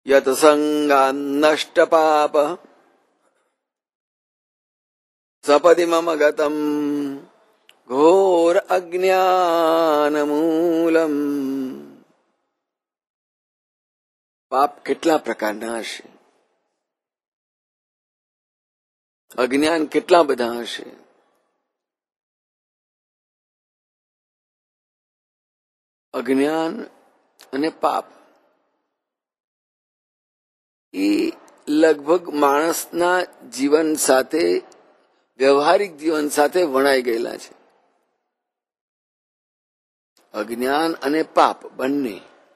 યત સંગાન્નષ્ટ પાપ સપદિ મમ ગતમ ઘોર અજ્ઞાનમૂલમ. પાપ કેટલા પ્રકારના હશે, અજ્ઞાન કેટલા બધા હશે. અજ્ઞાન અને પાપ એ લગભગ માણસના જીવન સાથે, વ્યવહારિક જીવન સાથે વણાઈ ગયેલા છે. અજ્ઞાન અને પાપ બંને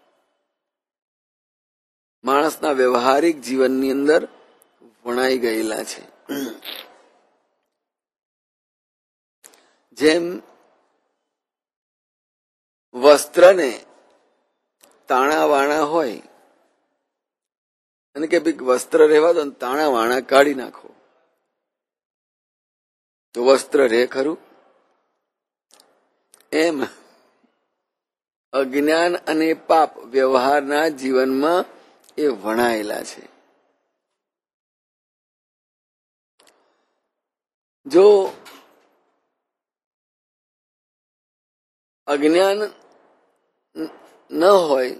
માણસના વ્યવહારિક જીવનની અંદર વણાઈ ગયેલા છે. જેમ વસ્ત્રને તાણા વાણા હોય અને કે ભાઈ વસ્ત્ર રહેવા દો, તાણા વાણા કાઢી નાખો તો વસ્ત્ર રહે ખરું? એમ અજ્ઞાન અને પાપ વ્યવહારના જીવનમાં એ વણાયેલા છે. જો અજ્ઞાન ન હોય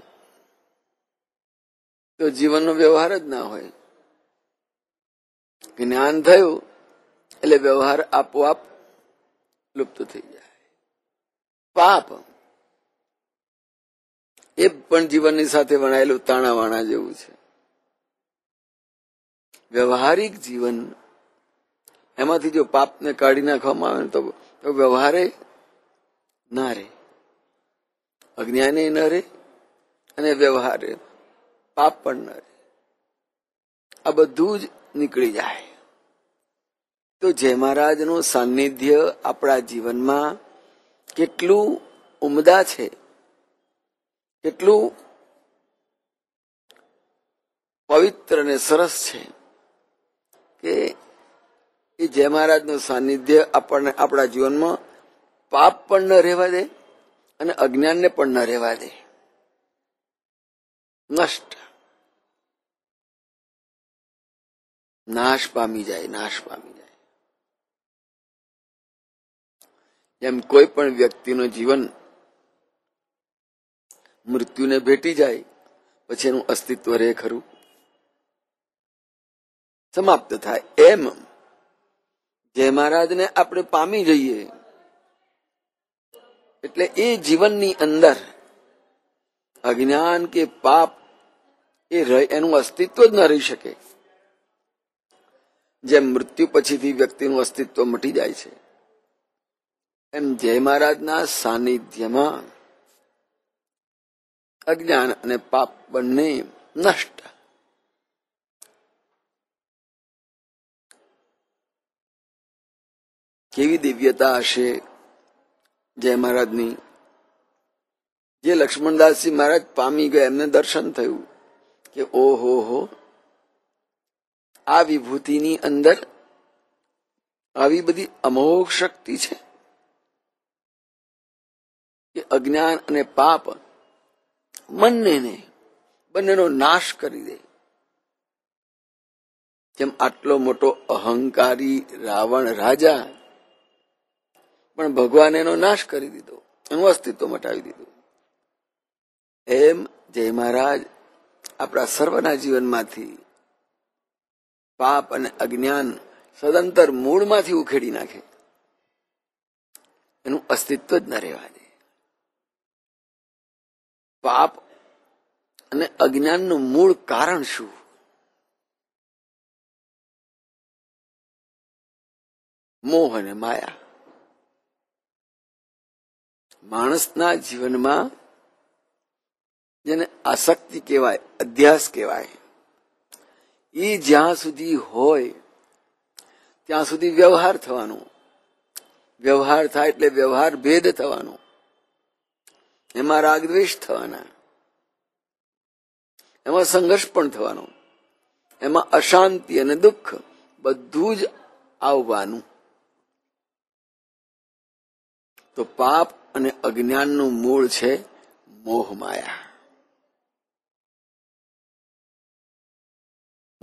તો જીવનનો વ્યવહાર જ ના હોય. જ્ઞાન થયું એટલે વ્યવહાર આપોઆપ લુપ્ત થઈ જાય. પાપ એ પણ જીવનની સાથે વણાયેલું તાણા વાણા જેવું છે. વ્યવહારિક જીવન એમાંથી જો પાપને કાઢી નાખવામાં આવે તો વ્યવહારે ના રહે, અજ્ઞાને ન રહે અને વ્યવહારે પાપ પણ ન રહે. આ બધું જ નીકળી જાય. તો જય મહારાજનું સાનિધ્ય આપણા જીવનમાં કેટલું ઉમદા છે, કેટલું પવિત્ર અને સરસ છે કે એ જય મહારાજનું સાનિધ્ય આપણને આપણા જીવનમાં પાપ પણ ન રહેવા દે અને અજ્ઞાનને પણ ન રહેવા દે. નષ્ટ, નાશ પામી જાય, નાશ પામી જાય. એમ કોઈ પણ વ્યક્તિનું જીવન મૃત્યુને ભેટી જાય પછી એનું અસ્તિત્વ રહે ખરું? સમાપ્ત થાય. એમ જય મહારાજને આપણે પામી જઈએ એટલે એ જીવનની અંદર અજ્ઞાન કે પાપ એનું અસ્તિત્વ જ ન રહી શકે. જેમ મૃત્યુ પછીથી વ્યક્તિનું અસ્તિત્વ મટી જાય છે, એમ જય મહારાજના સાનિધ્યમાં અજ્ઞાન અને પાપ બંને નષ્ટ. કેવી દિવ્યતા હશે જય મહારાજની. જે લક્ષ્મણદાસજી મહારાજ પામી ગયા, એમને દર્શન થયું કે ઓહો હો, આ વિભૂતિની અંદર આવી બધી અમોઘ શક્તિ છે કે અજ્ઞાન અને પાપ બંનેનો નાશ કરી દે. જેમ આટલો મોટો અહંકારી રાવણ રાજા પણ ભગવાન એનો નાશ કરી દીધો, એનું અસ્તિત્વ મટાવી દીધું. એમ જય મહારાજ આપણા સર્વના જીવનમાંથી પાપ અને અજ્ઞાન સદંતર મૂળમાંથી ઉખેડી નાખે, એનું અસ્તિત્વ જ ન રહેવા દે. પાપ અને અજ્ઞાનનું મૂળ કારણ શું? મોહ અને માયા. માણસના જીવનમાં જેને આસક્તિ કહેવાય, અધ્યાસ કહેવાય, એ જ્યાં સુધી હોય ત્યાં સુધી વ્યવહાર થવાનો. વ્યવહાર થાય એટલે વ્યવહાર ભેદ થવાનો, એમાં રાગદ્વેષ થવાના, એમાં સંઘર્ષ પણ થવાનો, એમાં અશાંતિ અને દુઃખ બધું જ આવવાનું. તો પાપ અને અજ્ઞાનનું મૂળ છે મોહ માયા.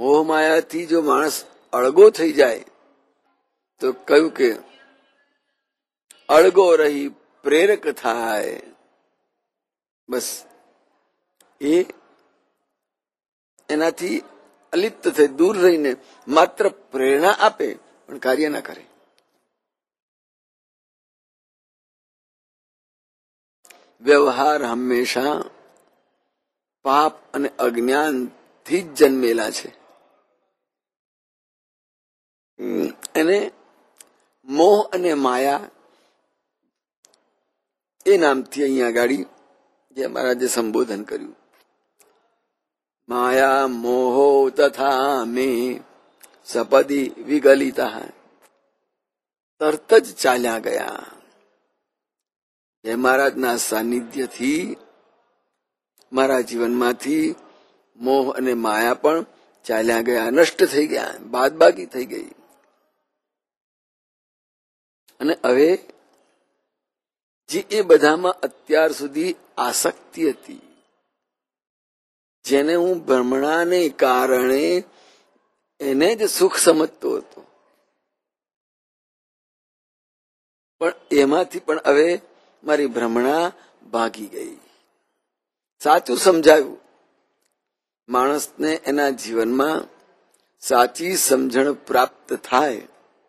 મોહ માયાથી જો માણસ અળગો થઈ જાય તો કહ્યું કે અળગો રહી પ્રેરક થાય. બસ એ એનાથી અલિપ્ત થઈ દૂર રહીને માત્ર પ્રેરણા આપે પણ કાર્ય ના કરે. વ્યવહાર હંમેશા પાપ અને અજ્ઞાનથી જ જન્મેલા છે. એને મોહ અને માયા એ નામથી અહીંયા ગાડી જે મહારાજે સંબોધન કર્યું. માયા મોહો તથા મે સપદી વિગલિતા, તરત જ ચાલ્યા ગયા. જય મહારાજના સાનિધ્યથી મારા જીવનમાંથી મોહ અને માયા પણ ચાલ્યા ગયા, નષ્ટ થઈ ગયા, બાદબાકી થઈ ગઈ. અને હવે જે એ બધામાં અત્યાર સુધી આસક્તિ હતી, જેને હું ભ્રમણાને કારણે એને જ સુખ સમજતો હતો, પણ એમાંથી પણ હવે મારી ભ્રમણા ભાગી ગઈ. સાચું સમજાયું. માણસને એના જીવનમાં સાચી સમજણ પ્રાપ્ત થાય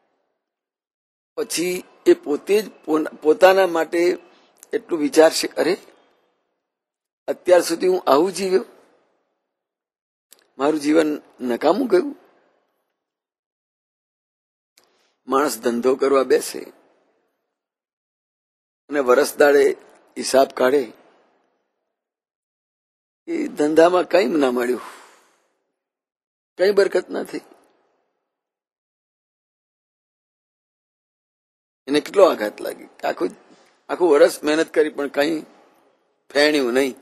પછી એ પોતે જ પોતાના માટે એટલું વિચારશે, અરે અત્યાર સુધી હું આવું જીવ્યો, મારું જીવન નકામું ગયું. માણસ ધંધો કરવા બેસે અને વરસ દાડે હિસાબ કાઢે, એ ધંધામાં કઈ ના મળ્યું, કઈ બરકત ના થઈ. એને કેટલો આઘાત લાગી. આખું વર્ષ મહેનત કરી પણ કઈ ફેણ્યું નહીં.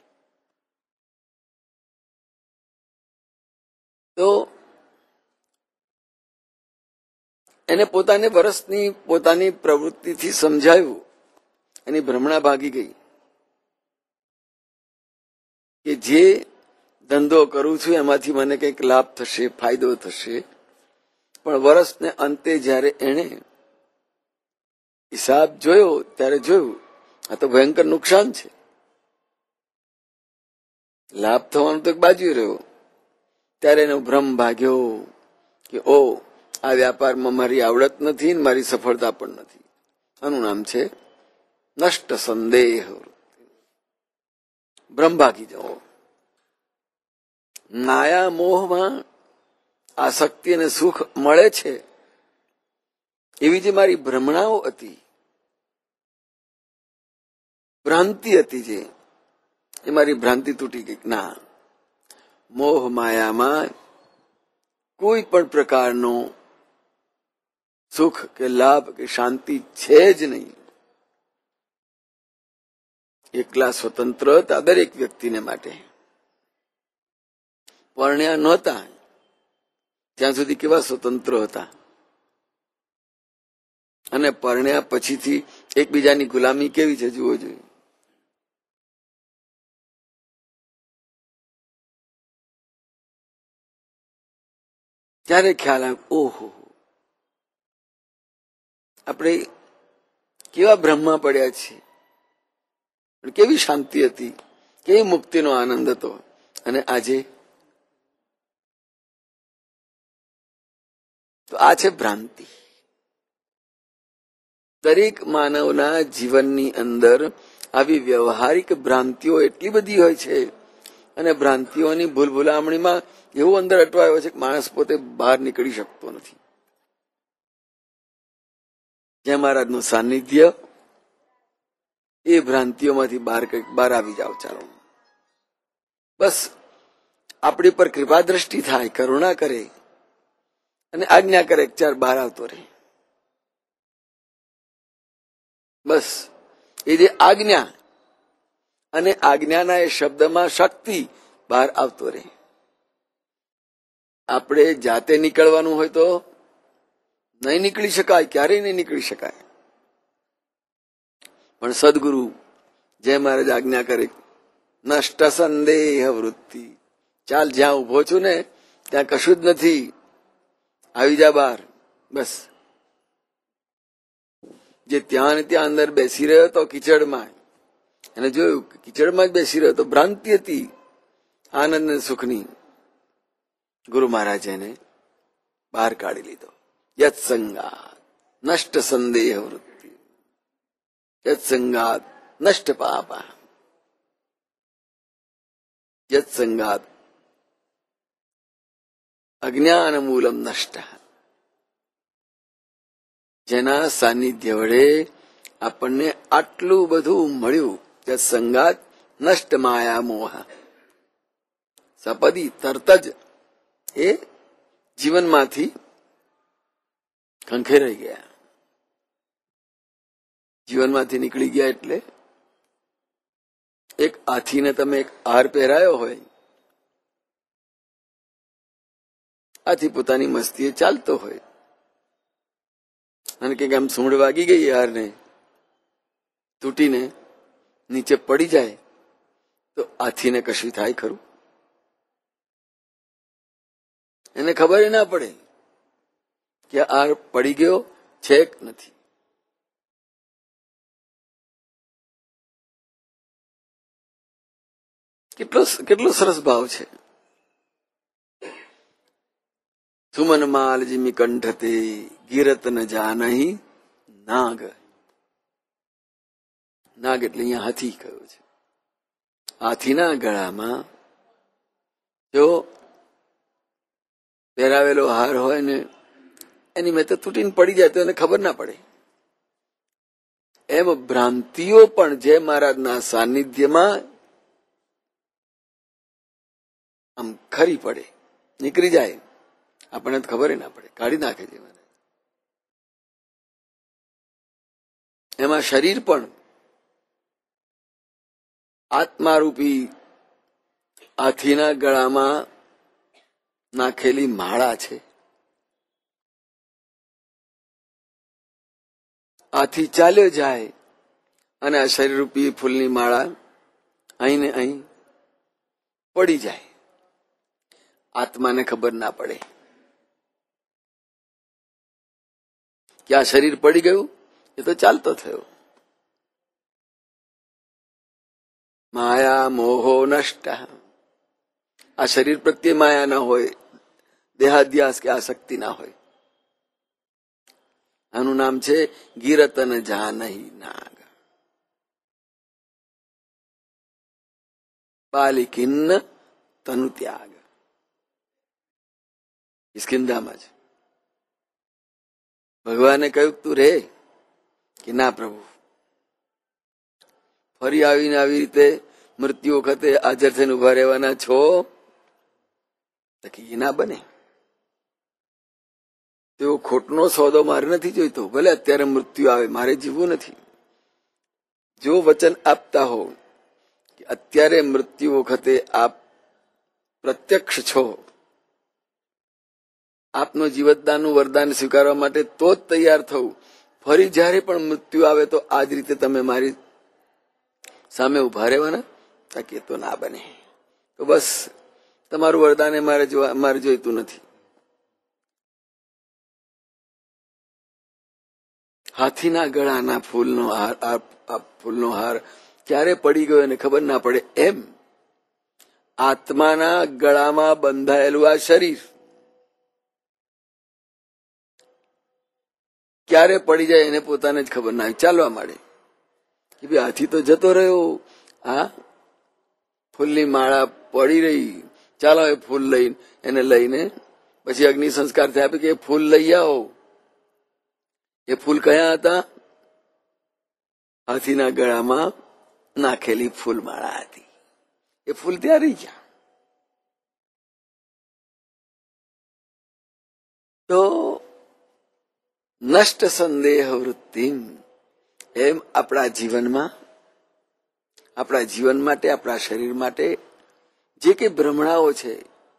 તો એને પોતાને વર્ષની પોતાની પ્રવૃત્તિથી સમજાયું, એની ભ્રમણા ભાગી ગઈ કે જે ધંધો કરું છું એમાંથી મને કંઈક લાભ થશે, ફાયદો થશે. પણ વર્ષને અંતે જયારે એને હિસાબ જોયો ત્યારે જોયું આ તો ભયંકર નુકસાન છે. લાભ થવાનો તો એક બાજુ રહ્યો. ત્યારે એનો ભ્રમ ભાગ્યો કે ઓ આ વ્યાપારમાં મારી આવડત નથી ને મારી સફળતા પણ નથી. આનું નામ છે નષ્ટ સંદેહ. ભ્રમ ભાગી જવો. માયા મોહમાં આસક્તિ અને સુખ મળે છે એવી જે મારી ભ્રમણાઓ હતી, ભ્રાંતિ હતી, જે એ મારી ભ્રાંતિ તૂટી ગઈ. ના, મોહ માયામાં કોઈ પણ પ્રકારનો સુખ કે લાભ કે શાંતિ છે જ નહીં. એકલા સ્વતંત્રતા દરેક વ્યક્તિને માટે. પરણ્યા નહોતા ત્યાં સુધી કેવા સ્વતંત્ર હતા, અને પરણ્યા પછીથી એકબીજાની ગુલામી કેવી છે જુઓ જોઈએ. ત્યારે ખ્યાલ આવે, ઓહો આપણે કેવા ભ્રમમાં પડ્યા છીએ. કેવી શાંતિ હતી, કેવી મુક્તિનો આનંદ હતો. અને આજે તો આ છે ભ્રાંતિ. દરેક માનવના જીવનની અંદર આવી વ્યવહારિક ભ્રાંતિઓ એટલી બધી હોય છે, અને ભ્રાંતિઓની ભૂલભુલામણીમાં એવું અંદર અટવાયો છે કે માણસ પોતે બહાર નીકળી શકતો નથી. જય મહારાજનું સાનિધ્ય એ ભ્રાંતિઓમાંથી બહાર આવી જાવ. ચાલો બસ આપણી પર કૃપા દ્રષ્ટિ થાય, કરુણા કરે અને આજ્ઞા કરે, ચાર બહાર આવતો રહે. બસ એ જે આજ્ઞા અને આજ્ઞાના એ શબ્દમાં શક્તિ બહાર આવતો રહે. આપણે જાતે નીકળવાનું હોય તો નહીં નીકળી શકાય, ક્યારેય નહીં નીકળી શકાય. પણ સદગુરુ જય મહારાજ આજ્ઞા કરે, નષ્ટ સંદેહ વૃત્તિ. ચાલ, જ્યાં ઉભો છું ને ત્યાં કશું જ નથી, આવી જા બહાર. બસ જે ત્યાં ને ત્યાં અંદર બેસી રહ્યો હતો કીચડમાં, અને જોયું કીચડમાં જ બેસી રહ્યો હતો, ભ્રાંતિ હતી આનંદ અને સુખની. ગુરુ મહારાજે એને બહાર કાઢી લીધો. યત સંગાત નષ્ટ સંદેહ વૃત્તિ, યત સંગાત નષ્ટ પાપા, યત સંગાત અજ્ઞાન મૂલમ નષ્ટ. જેના સાનિધ્ય વડે આપણને આટલું બધું મળ્યું, યત સંગાત નષ્ટ માયા મોહ. સપદી તરત જ એ જીવનમાંથી ખંખેરાઈ ગયા. જીવનમાંથી નીકળી ગયા એટલે એક હાથીને તમે એક હાર પહેરાયો હોય, હાથી પોતાની મસ્તીએ ચાલતો હોય અને કંઈક આમ સૂંઢ વાગી ગઈ હારને, તૂટીને નીચે પડી જાય તો હાથીને કશું થાય ખરું? એને ખબર ના પડે કે આ પડી ગયો છે કે નથી. કેટલો સરસ ભાવ છે. સુમન માલ જીમી કંઠતે ગીરત ન જાનહી નાગ. નાગ એટલે અહીંયા હાથી કયો છે. હાથીના ગળામાં જો પહેરાવેલો હાર હોય ને એની મેં તો તૂટીને પડી જાય તો એને ખબર ના પડે. એમ ભ્રાંતિઓ પણ જય મહારાજના સાનિધ્યમાં આમ ખરી પડે, નીકળી જાય, આપણને ખબર ના પડે, કાઢી નાખે છે. એમાં શરીર પણ આત્મારૂપી હાથીના ગળામાં નાખેલી માળા છે. હાથી ચાલ્યો જાય અને આ શરીરરૂપી ફૂલની માળા અહીં ને અહીં પડી જાય, આત્માને ખબર ના પડે કે આ શરીર પડી ગયું, એ તો ચાલતો થયો. માયા મોહો નષ્ટ. આ શરીર પ્રત્યે માયા ના હોય, દેહાધ્યાસ કે આસક્તિ ના હોય. આનું નામ છે ગીરતન જાનહી નાગ. બાલિકિન્ન તનુ ત્યાગ. કિષ્કિંધામાં જ ભગવાને કહ્યું તું રે કે ના પ્રભુ, ફરી આવીને આવી રીતે મૃત્યુ વખતે હાજર થઈને ઉભા રહેવાના છો? એ ના બને. તેઓ ખોટનો સોદો મારે નથી જોઈતો. ભલે અત્યારે મૃત્યુ આવે, મારે જીવવું નથી. જો વચન આપતા હો કે અત્યારે મૃત્યુ વખતે આપ પ્રત્યક્ષ છો, આપનો જીવતદાનનું વરદાન સ્વીકારવા માટે તો જ તૈયાર થવું. ફરી જયારે પણ મૃત્યુ આવે તો આ જ રીતે તમે મારી સામે ઉભા રહેવાના? કે તો ના બને. તો બસ તમારું વરદાન મારે જોઈતું નથી. હાથીના ગળાના ફૂલનો હાર ક્યારે પડી ગયો એને ખબર ના પડે, એમ આત્માના ગળામાં બંધાયેલું આ શરીર ક્યારે પડી જાય એને પોતાને જ ખબર ના. ચાલવા માંડે કે ભાઈ હાથી તો જતો રહ્યો, આ ફૂલની માળા પડી રહી, ચાલો એ ફૂલ લઈને પછી અગ્નિ સંસ્કાર થયા કે ફૂલ લઈ આવો. એ ફૂલ કયા હતા? હાથીના ગળામાં નાખેલી ફૂલમાળા હતી. એ ફૂલ ત્યાં રહી ગયા. તો નષ્ટ સંદેહ વૃત્તિ. એમ આપણા જીવન માટે, આપણા શરીર માટે જે કે ભ્રમણાઓ છે,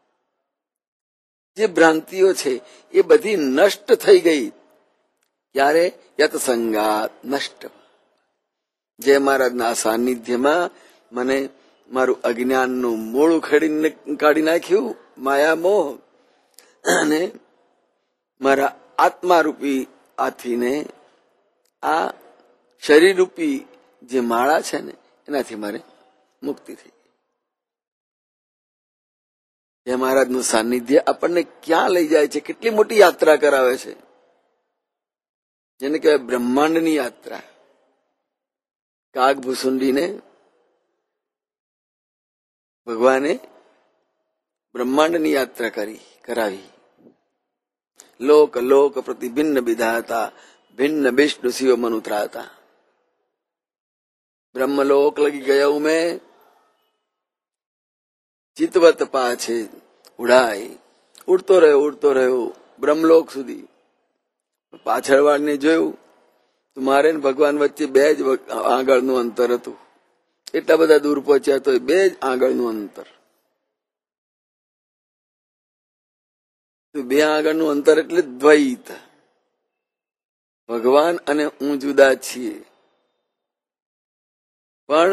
જે ભ્રાંતિઓ છે, એ બધી નષ્ટ થઈ ગઈ. ક્યારે? યત સંગાત નષ્ટ. જય મહારાજના સાનિધ્યમાં મને મારું અજ્ઞાનનું મૂળ કાઢી નાખ્યું, માયા મોહ, અને મારા આત્મારૂપી હાથીને આ શરીરરૂપી જે માળા છે ને એનાથી મારે મુક્તિ થઈ. જય મહારાજનું સાનિધ્ય આપણને ક્યાં લઈ જાય છે, કેટલી મોટી યાત્રા કરાવે છે, જેને કહેવાય બ્રહ્માંડની યાત્રા. કાગભૂસુંડીને ભગવાને બ્રહ્માંડની યાત્રા કરાવી. લોક લોક પ્રતિ ભિન્ન વિધાતા, ભિન્ન વિષ્ણુ શિવ મનુત્રાતા. બ્રહ્મલોક લગી ગયો મેં, ચિતવત પાછે ઉડાય. ઉડતો રહ્યો બ્રહ્મલોક સુધી. પાછળ વાળને જોયું તો મારે ને ભગવાન વચ્ચે 2 જ આંગળનું અંતર હતું. એટલા બધા દૂર પહોંચ્યા તો 2 જ આંગળનું અંતર. 2 આંગળનું અંતર એટલે દ્વૈત. ભગવાન અને હું જુદા છીએ. પણ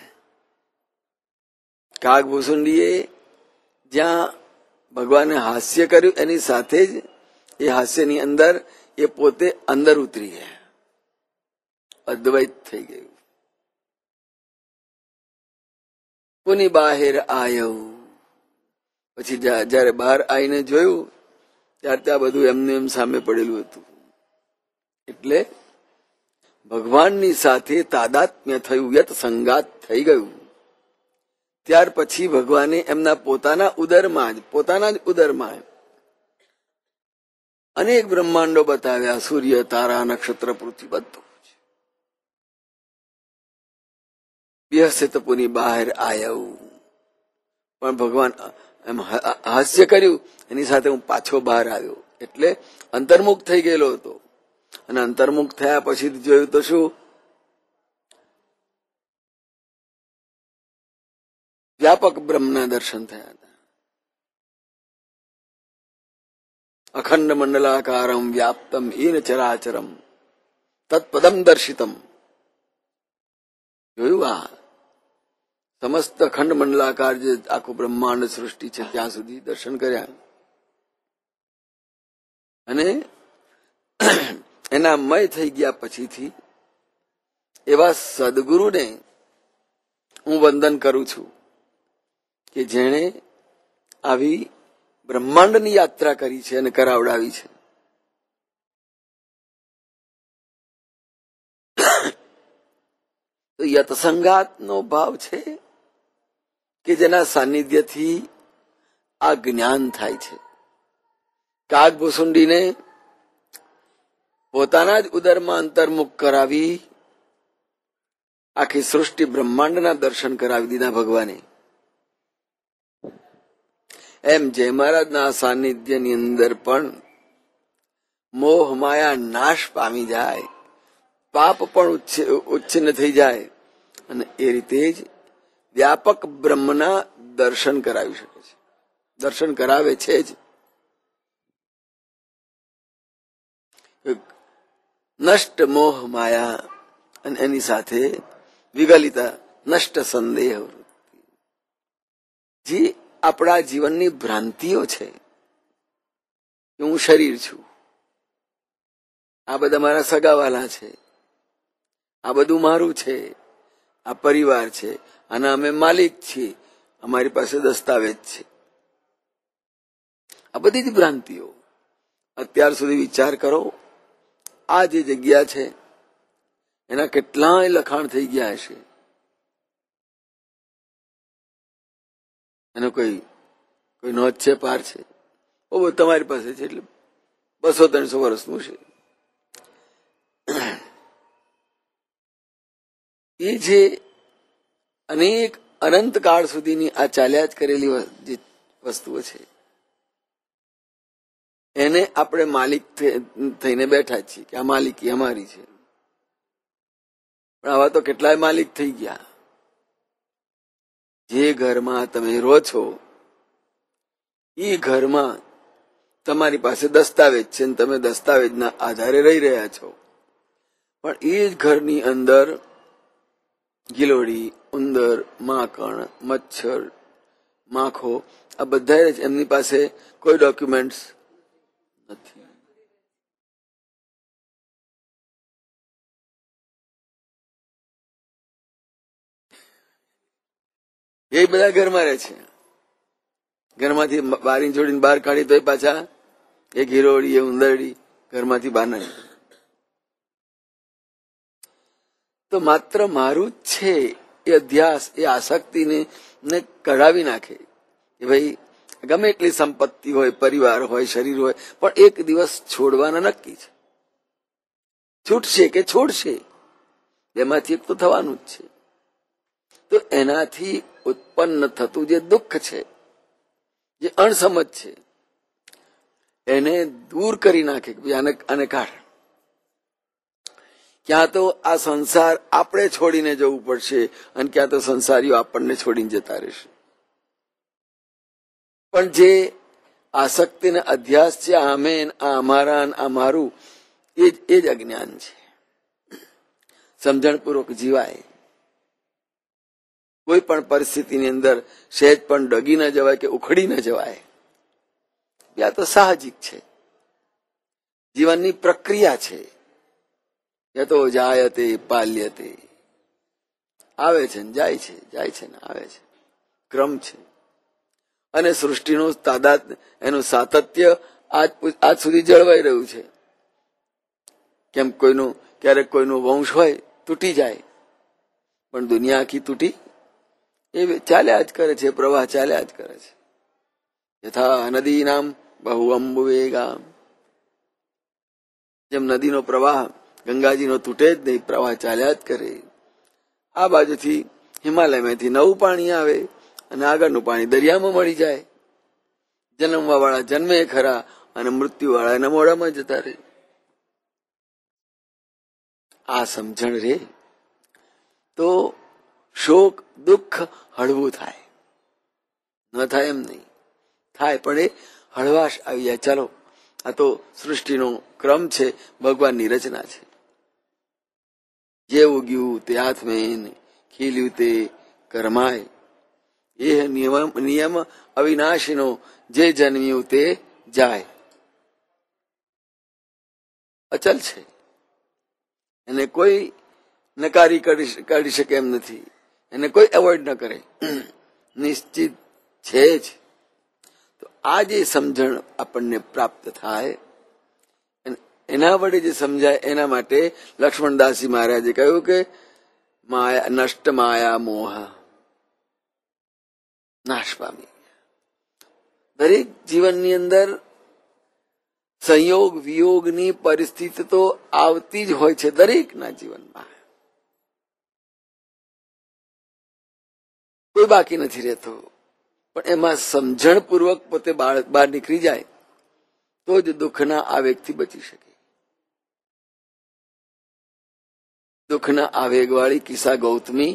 કાગભૂસુંડીએ જ્યાં ભગવાને હાસ્ય કર્યું એની સાથે જ એ હાસ્યની અંદર એ પોતે અંદર ઉતરી ગયા, અદ્વૈત થઈ ગયું. કોની બહાર આયો, પછી જયારે બહાર આવીને જોયું ત્યારે ત્યાં બધું એમને એમ સામે પડેલું હતું. એટલે ભગવાનની સાથે તાદાત્મ્ય થયું, યત સંગાત થઈ ગયું. ત્યાર પછી ભગવાને એમના પોતાના જ ઉદરમાં અનેક બ્રહ્માંડો બતાવ્યા. સૂર્ય, તારા, નક્ષત્ર, પૃથ્વી બધું જ. વ્યવસ્થિત પુની બહાર આયો. પણ ભગવાન એમ હાસ્ય કર્યું એની સાથે હું પાછો બહાર આવ્યો. એટલે અંતર્મુખ થઈ ગયેલો હતો. અને અંતર્મુખ થયા પછી જોયું તો શું, વ્યાપક બ્રહ્મના દર્શન થયા હતા. અખંડ મંડલાકારમ વ્યાપ્તમ ઈન ચરાચરમ તત્પદમ દર્શિતમ. જોયું, આ સમસ્ત અખંડ મંડલાકાર જે આખું બ્રહ્માંડ સૃષ્ટિ છે ત્યાં સુધી દર્શન કર્યા. અને એના મય થઈ ગયા પછીથી એવા સદગુરુને હું વંદન કરું છું કે જેણે આવી બ્રહ્માંડની યાત્રા કરી છે અને કરાવડાવી છે. તો યતસંગાતનો ભાવ છે કે જેના સાનિધ્યથી આ જ્ઞાન થાય છે. કાગભૂસુંડીને પોતાના જ ઉદરમાં અંતર્મુખ કરાવી આખી સૃષ્ટિ બ્રહ્માંડના દર્શન કરાવી દીધા ભગવાને. એમ જય મહારાજના સાનિધ્યની અંદર પણ મોહ માયા નાશ પામી જાય, પાપ પણ ઉચ્છિન્ન થઈ જાય અને એ રીતે જ વ્યાપક બ્રહ્મના દર્શન કરાવી શકે છે, દર્શન કરાવે છે જ. નષ્ટ મોહ માયા અને એની સાથે વિગલિતા નષ્ટ સંદેહ વૃત્તિ, જે આપણા જીવનની ભ્રાંતિઓ છે કે હું શરીર છું, આ બધા મારા સગાવાલા છે, આ બધું મારું છે, આ પરિવાર છે, આના અમે માલિક છીએ, અમારી પાસે દસ્તાવેજ છે. આ બધી જ ભ્રાંતિઓ. અત્યાર સુધી વિચાર કરો, આ જે જગ્યા છે એના કેટલાય લખાણ થઈ ગયા હશે. એનો કોઈ નોંધ છે, પાર છે? તમારી પાસે છે એટલે 200-300 વર્ષનું છે. એ જે અનેક અનંત કાળ સુધીની આ ચાલ્યા જ કરેલી જે વસ્તુઓ છે એને આપણે માલિક થઈને બેઠા છીએ કે આ માલિકી અમારી છે. પણ આવા તો કેટલાય માલિક થઈ ગયા. જે ઘરમાં તમે રહો છો એ ઘરમાં તમારી પાસે દસ્તાવેજ છે અને તમે દસ્તાવેજના આધારે રહી રહ્યા છો. પણ એ જ ઘરની અંદર ગિલોડી, ઉંદર, માકણ, મચ્છર, માખો, આ બધા જ એમની પાસે કોઈ ડોક્યુમેન્ટ્સ નથી. એ બધા ઘરમાં રહે છે. ઘરમાંથી બારી છોડીને બહાર કાઢી તો પાછા એ ઘીરોડી, એ ઉંદરડી ઘરમાંથી બહાર ના નીકળે. તો માત્ર મારું જ છે એ અધ્યાસ, એ આસક્તિને કઢાવી નાખે કે ભાઈ ગમે એટલી સંપત્તિ હોય, પરિવાર હોય, શરીર હોય, પણ એક દિવસ છોડવાના નક્કી છે. છૂટશે કે છોડશે, એમાંથી એક તો થવાનું જ છે. તો એનાથી ઉત્પન્ન થતું જે દુઃખ છે, જે અણસમજ છે, એને દૂર કરી નાખે કે આને કાઢ. ક્યાં તો આ સંસાર આપણે છોડીને જવું પડશે અને ક્યાં તો સંસારીઓ આપણને છોડીને જતા રહેશે. પણ જે આસક્તિને અધ્યાસ છે, આમે આ અમારા, આ મારું, એ જ અજ્ઞાન છે. સમજણપૂર્વક જીવાય. કોઈ પણ પરિસ્થિતિની અંદર સહેજ પણ ડગી ન જવાય કે ઉખડી ન જવાય. આ તો સાહજિક છે, જીવનની પ્રક્રિયા છે. યતો જાયતે પાલ્યતે, આવે છે ને જાય છે, જાય છે ને આવે છે, ક્રમ છે. અને સૃષ્ટિનું તાદાદ, એનું સાતત્ય આજ સુધી જળવાઈ રહ્યું છે. કેમ ક્યારેક કોઈનું વંશ હોય તૂટી જાય, પણ દુનિયા આખી તૂટી એ ચાલ્યા જ કરે છે, પ્રવાહ ચાલ્યા જ કરે છે. યથા નદી નામ બહુ અંબુવેગા, જેમ નદીનો પ્રવાહ ગંગાજીનો તૂટે જ નહીં, પ્રવાહ ચાલ્યા જ કરે. આ બાજુથી હિમાલયમાંથી નવું પાણી આવે અને આગળનું પાણી દરિયામાં મળી જાય. જન્મવા વાળા જન્મે ખરા અને મૃત્યુ વાળા એના મોઢામાં જતા રહે. આ સમજણ રે તો શોક દુઃખ હળવું થાય. ન થાય એમ નહીં, થાય પણ એ હળવાશ આવી જાય. ચાલો, આ તો સૃષ્ટિનો ક્રમ છે, ભગવાનની રચના છે. જે ઉગ્યું તે હાથમેન, ખીલ્યું તે કરમાય. એ નિયમ અવિનાશીનો, જે જન્મ્યું તે જાય. અચલ છે, એને કોઈ નકારી કાઢી શકે એમ નથી, એને કોઈ એવોઇડ ન કરે, નિશ્ચિત છે જ. તો આ જે સમજણ આપણને પ્રાપ્ત થાય, એના વડે જે સમજાય, એના માટે લક્ષ્મણદાસજી મહારાજે કહ્યું કે માયા નષ્ટ, માયા મોહ નાશ પામી. દરેક જીવનની અંદર સંયોગ વિયોગની પરિસ્થિતિ તો આવતી જ હોય છે, દરેકના જીવનમાં. કોઈ બાકી નથી રહેતો. પણ એમાં સમજણપૂર્વક પોતે બહાર નીકળી જાય તો જ દુઃખના આવેગથી બચી શકે. દુઃખના આવેગવાળી કિસ્સા ગૌતમી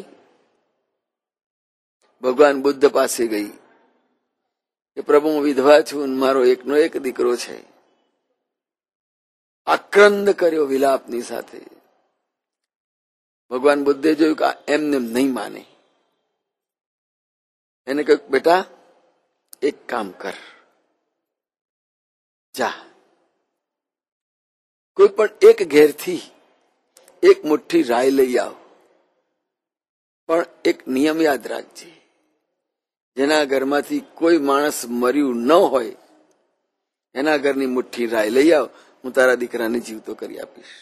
ભગવાન બુદ્ધ પાસે ગઈ કે પ્રભુ, હું વિધવા છું, મારો એકનો એક દીકરો છે. આક્રંદ કર્યો વિલાપની સાથે. ભગવાન બુદ્ધે જોયું કે એમને નહીં માને. એને કહ્યું, બેટા એક કામ કર, જા કોઈ પણ એક ઘેરથી એક મુઠ્ઠી રાય લઈ આવ, પણ એક નિયમ યાદ રાખજે, જેના ઘરમાંથી કોઈ માણસ મર્યું ન હોય એના ઘરની મુઠ્ઠી રાય લઈ આવ, હું તારા દીકરાને જીવતો કરી આપીશ.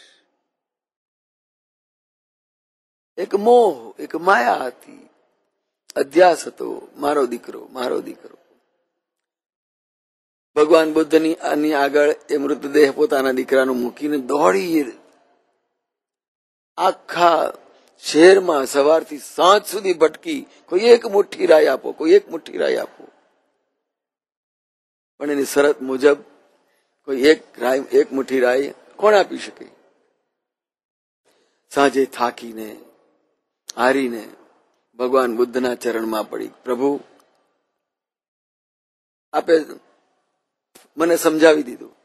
એક મોહ, એક માયા હતી, અધ્યાસ હતો, મારો દીકરો, મારો દીકરો. ભગવાન બુદ્ધની આગળ એ મૃતદેહ પોતાના દીકરાનું મૂકીને દોડી આખા શહેરમાં સવારથી સાંજ સુધી ભટકી, કોઈ એક મુઠ્ઠી રાય આપો, કોઈ એક મુઠ્ઠી રાય આપો. પણ એની શરત મુજબ કોઈ એક મુઠ્ઠી રાય કોણ આપી શકે? સાંજે થાકીને હારીને ભગવાન બુદ્ધના ચરણમાં પડી, પ્રભુ આપે મને સમજાવી દીધું,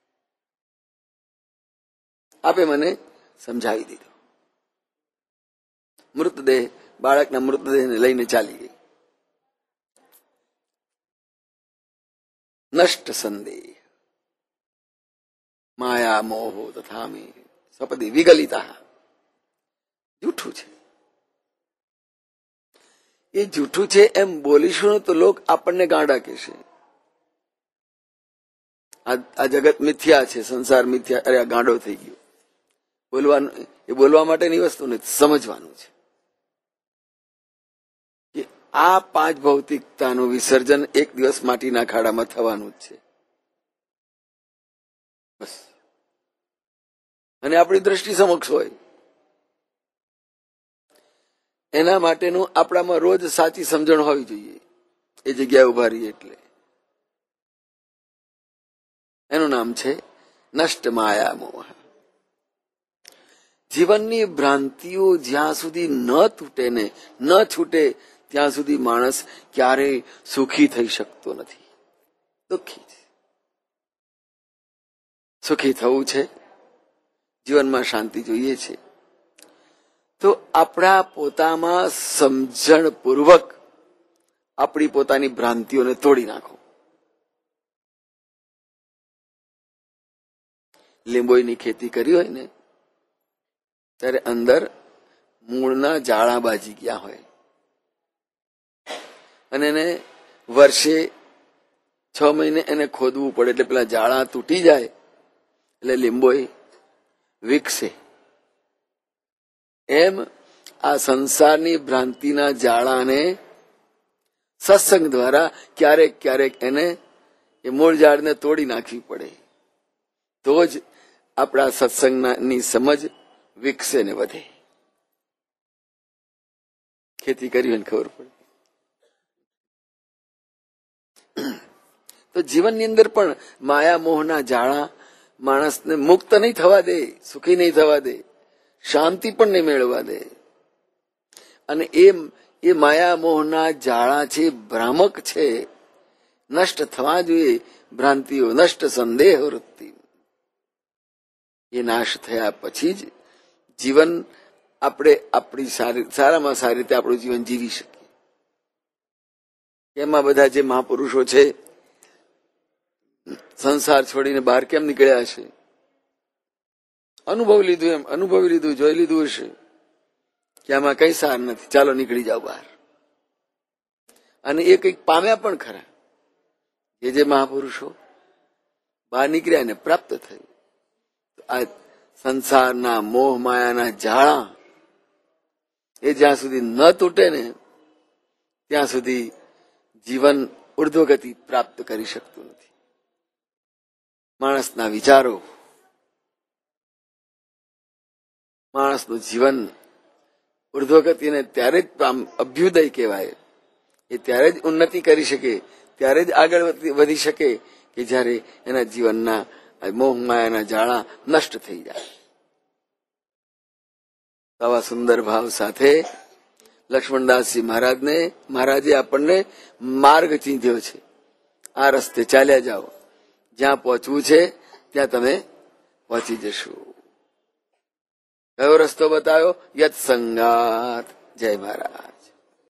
આપે મને સમજાવી દીધું. મૃતદેહ, બાળકના મૃતદેહને લઈને ચાલી ગઈ. નષ્ટ સંદેહ માયા મોહો તથા મે સપદી વિગલિતા. જૂઠું છે, એ જૂઠું છે એમ બોલીશું તો લોક આપણને ગાંડા કહેશે. આ જગત મિથ્યા છે, સંસાર મિથ્યા, અરે આ ગાંડો થઈ ગયો. બોલવાનું એ બોલવા માટેની વસ્તુ નથી, સમજવાનું છે કે આ પાંચ ભૌતિકતાનું વિસર્જન એક દિવસ માટીના ખાડામાં થવાનું જ છે બસ. અને આપણી દ્રષ્ટિ સમક્ષ હોય એના માટેનું આપણામાં રોજ સાચી સમજણ હોવી જોઈએ. એ જગ્યાએ ઉભા રહીએ એટલે એનું નામ છે નષ્ટ માયા મોહ. જીવનની ભ્રાંતિઓ જ્યાં સુધી ન તૂટે ને ન છૂટે ત્યાં સુધી માણસ ક્યારેય સુખી થઈ શકતો નથી, દુઃખી છે. સુખી થવું છે, જીવનમાં શાંતિ જોઈએ છે, તો આપણા પોતામાં સમજણપૂર્વક આપણી પોતાની ભ્રાંતિઓને તોડી નાખો. લીંબોઈની ખેતી કરી હોય ને ત્યારે અંદર મૂળના જાળા બાજી ગયા હોય અને એને વર્ષે 6 મહિને એને ખોદવું પડે, એટલે પેલા જાળા તૂટી જાય એટલે લીંબોઈ વિકસે. એમ આ સંસારની ભ્રાંતિના જાળાને સત્સંગ દ્વારા ક્યારેક ક્યારેક એને એ મૂળ ઝાડને તોડી નાખવી પડે, તો જ આપણા સત્સંગની સમજ વિકસે ને વધે. ખેતી કરી હોય ખબર પડે. તો જીવનની અંદર પણ માયા મોહના જાળા માણસને મુક્ત નહીં થવા દે, સુખી નહીં થવા દે, શાંતિ પણ નહીં મેળવવા દે. અને એ માયા મોહના જાળા છે, ભ્રામક છે, નષ્ટ થવા જોઈએ. ભ્રાંતિઓ નષ્ટ સંદેહ વૃત્તિ, એ નાશ થયા પછી જ જીવન આપણે આપણી સારામાં સારી રીતે આપણું જીવન જીવી શકીએ. એમાં બધા જે મહાપુરુષો છે સંસાર છોડીને બહાર કેમ નીકળ્યા છે? અનુભવી લીધું, એમ અનુભવી લીધું, જોઈ લીધું હશે કે આમાં કઈ સાર નથી, ચાલો નીકળી જાઓ બહાર. અને એ કંઈક પામ્યા પણ ખરા. જે મહાપુરુષો બહાર નીકળ્યા ને પ્રાપ્ત થયું. આ સંસારના મોહ માયાના જાળા એ જ્યાં સુધી ન તૂટે ને ત્યાં સુધી જીવન ઉર્ધ્વગતિ પ્રાપ્ત કરી શકતું નથી. માણસના વિચારો, માણસનું જીવન ઉર્ધ્વગતિને ત્યારે જ અભ્યુદય કહેવાય. એ ત્યારે જ ઉન્નતિ કરી શકે, ત્યારે જ આગળ વધી શકે કે જ્યારે એના જીવનના મોહ માયાના જાળા નષ્ટ થઈ જાય. આવા સુંદર ભાવ સાથે લક્ષ્મણદાસજી મહારાજે આપણને માર્ગ ચીંધ્યો છે. આ રસ્તે ચાલ્યા જાઓ, જ્યાં પહોંચવું છે ત્યાં તમે પહોંચી જશો. કયો રસ્તો બતાવ્યો? યત સંગાત. જય મહારાજ.